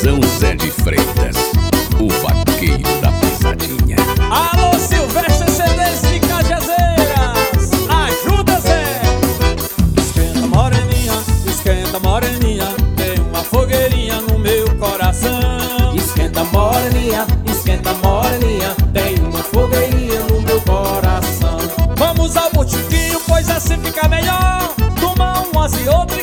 São Zé de Freitas, o vaqueiro da pisadinha. Alô, Silvestre CDs de Cajazeiras, ajuda Zé! Esquenta moreninha, tem uma fogueirinha no meu coração. Esquenta moreninha, tem uma fogueirinha no meu coração. Vamos ao botiquinho, pois assim fica melhor. Tomar umas e outras